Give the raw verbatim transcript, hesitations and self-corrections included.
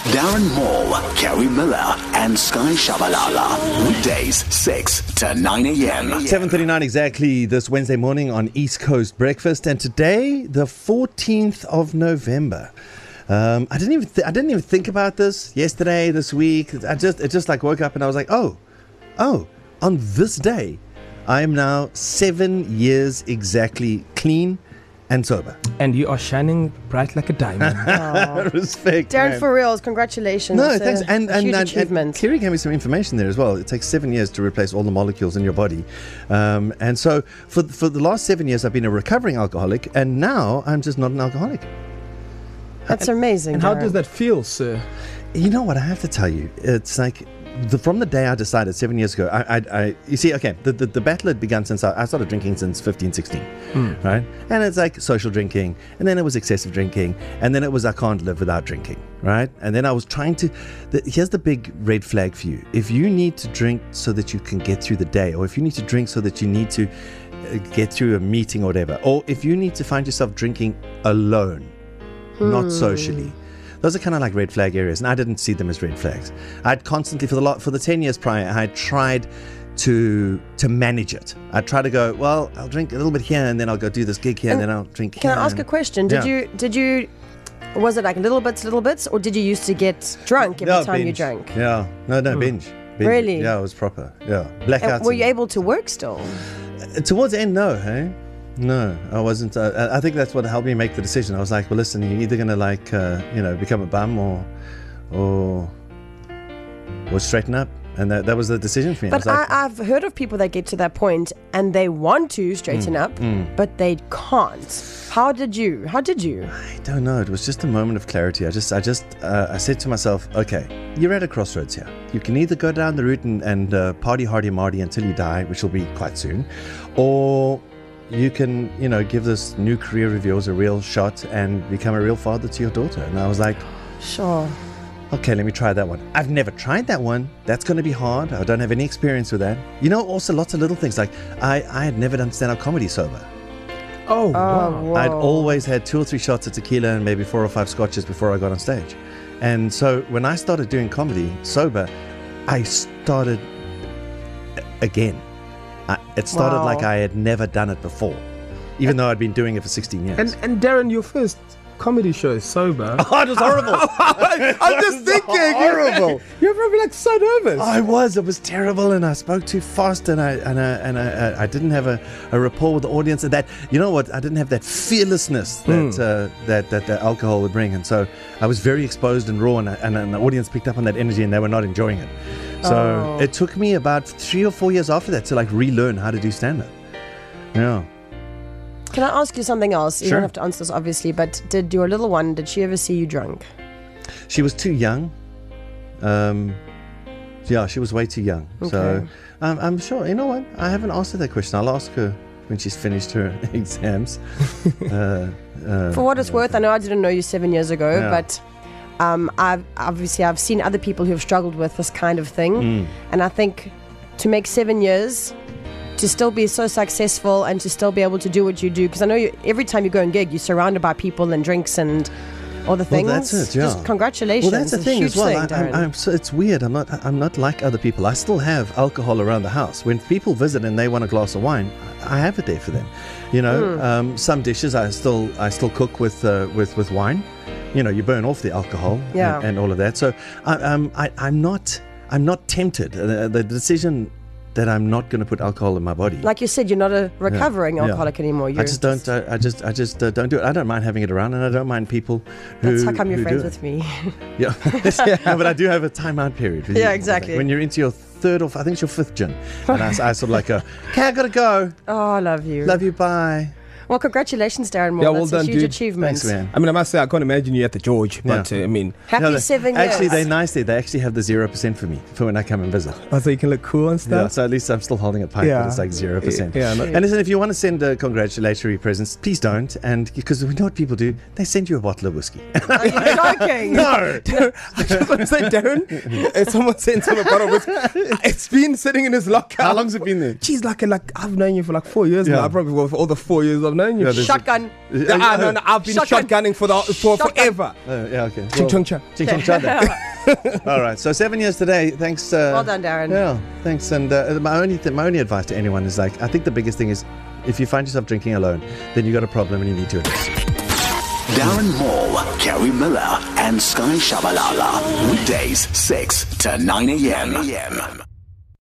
Darren Moore, Kerry Miller, and Sky Shabalala. Weekdays, six to nine a.m. seven thirty-nine exactly this Wednesday morning on East Coast Breakfast. And today, the fourteenth of November. Um, I didn't even th- I didn't even think about this yesterday, this week. I just it just like woke up and I was like, oh, oh, on this day, I am now seven years exactly clean and sober. And you are shining bright like a diamond. Respect, Darren, man. for reals, congratulations. No, It's thanks. a, And, a and, huge and, achievement. and Kiri gave me some information there as well. It takes seven years to replace all the molecules in your body. Um, and so for, for the last seven years, I've been a recovering alcoholic, and now I'm just not an alcoholic. That's amazing. And how Darren. does that feel, sir? You know what? I have to tell you, it's like the, from the day I decided seven years ago, I, I, I you see, okay, the, the, the battle had begun since I, I started drinking since fifteen, sixteen, Mm. right? And it's like social drinking, and then it was excessive drinking, and then it was I can't live without drinking, right? And then I was trying to, the, here's the big red flag for you. If you need to drink so that you can get through the day, or if you need to drink so that you need to uh, get through a meeting or whatever, or if you need to find yourself drinking alone, not socially. Those are kind of like red flag areas, and I didn't see them as red flags. I'd constantly, for the lot, for the ten years prior, I had tried to to manage it. I'd try to go, well, I'll drink a little bit here, and then I'll go do this gig here, and, And then I'll drink Can here. I ask and- a question? Did Yeah. you, did you, was it like little bits, little bits, or did you used to get drunk every No, time you binge. drank? Yeah, no, no, binge. binge. Really? Yeah, it was proper. Yeah, blackouts. And were you and- able to work still? Uh, Towards the end, no, hey? No, I wasn't. Uh, I think that's what helped me make the decision. I was like, well, listen, you're either going to like, uh, you know, become a bum or, or, or straighten up. And that, that was the decision for me. But I was like, I, I've heard of people that get to that point and they want to straighten up, mm. but they can't. How did you? How did you? I don't know. It was just a moment of clarity. I just, I just, uh, I said to myself, okay, you're at a crossroads here. You can either go down the route and, and uh, party hardy mardy until you die, which will be quite soon, or you can, you know, give this new career of yours a real shot and become a real father to your daughter. And I was like, Sure. okay, let me try that one. I've never tried that one. That's going to be hard. I don't have any experience with that. You know, also lots of little things. Like I, I had never done stand-up comedy sober. Oh, wow. whoa. I'd always had two or three shots of tequila and maybe four or five scotches before I got on stage. And so when I started doing comedy sober, I started again. I, it started Wow. like I had never done it before, even though I'd been doing it for sixteen years. And, and Darren, your first comedy show is sober. oh, it was horrible. I'm just thinking. horrible. You're probably like so nervous. I was. It was terrible, and I spoke too fast, and I and I and I, I didn't have a, a rapport with the audience. And that, you know what? I didn't have that fearlessness that Mm. uh, that that the alcohol would bring, and so I was very exposed and raw, and, and, and the audience picked up on that energy, and they were not enjoying it. So Oh. it took me about three or four years after that to like relearn how to do stand-up. Yeah. Can I ask you something else? You Sure. don't have to answer this, obviously, but did your little one, did she ever see you drunk? She was too young. Um, yeah, she was way too young. So Okay. um, I'm sure, you know what? I haven't asked her that question. I'll ask her when she's finished her exams. uh, uh, For what it's worth, I know I didn't know you seven years ago, Yeah. but um, I've obviously I've seen other people who have struggled with this kind of thing, Mm. and I think to make seven years, to still be so successful and to still be able to do what you do, because I know you, every time you go and gig, you're surrounded by people and drinks and all the Well, things. that's it, yeah. Just congratulations. Well, that's the It's a thing huge as well. thing, I, Darren. I'm, I'm so, it's weird. I'm not. I'm not like other people. I still have alcohol around the house. When people visit and they want a glass of wine, I have it there for them. You know, Hmm. um, some dishes I still I still cook with uh, with with wine. You know, you burn off the alcohol Yeah. and, and all of that. So I, um, I, I'm not. I'm not tempted. Uh, the decision that I'm not going to put alcohol in my body. Like you said, you're not a recovering Yeah. alcoholic anymore. You're I just don't. I, I just. I just uh, don't do it. I don't mind having it around, and I don't mind people who. That's how come you're who friends do it. with me. Yeah. No, but I do have a timeout period. with Yeah, you. exactly. When you're into your third or I think it's your fifth gin, and I, I sort of like go, okay, I gotta go. Oh, I love you. Love you. Bye. Well, congratulations, Darren Moore. Yeah, well That's done, a huge dude. achievement. Thanks, man. I mean, I must say, I can't imagine you at the George, but Yeah. uh, I mean, Happy No, they- seven years. Actually, they're nice there. They actually have the zero percent for me for when I come and visit. oh, so you can look cool and Yeah, stuff. so at least I'm still holding a pipe, Yeah. but it's like zero percent. Yeah, no- And listen, if you want to send uh, congratulatory presents, please don't. And because we know what people do, they send you a bottle of whiskey. Are you joking? No. I just want to say, Darren, if someone sends him a bottle of whiskey, it's been sitting in his locker. How long's it been there? Geez, like, like I've known you for like four years Yeah. now. Probably for all the four years I've known known you. Yeah, there's- Shotgun. Yeah, ah, no, no, I've been Shotgun. shotgunning for the for Shotgun. forever. Uh, yeah, okay. Ching chong cha. Ching chong cha then. All right, so seven years today. Thanks. Uh, Well done, Darren. Yeah, thanks. And uh, my only th- my only advice to anyone is like, I think the biggest thing is, if you find yourself drinking alone, then you got a problem and you need to address it. Darren Moore, Kerry Miller, and Sky Shabalala. Weekdays, six to nine a.m.